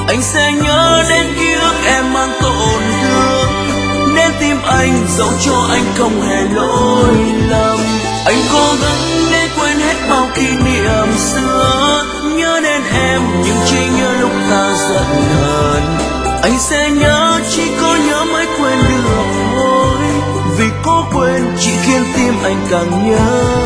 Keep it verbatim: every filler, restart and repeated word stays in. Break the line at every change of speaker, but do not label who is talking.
Anh sẽ nhớ đến ký ức em mang tổn thương, nên tim anh dẫu cho anh không hề lỗi lầm. Anh cố gắng để quên hết bao kỷ niệm xưa, nhớ đến em nhưng chỉ nhớ lúc ta giận hờn. Anh sẽ nhớ, chỉ có nhớ mới quên được thôi, vì có quên chỉ khiến tim anh càng nhớ.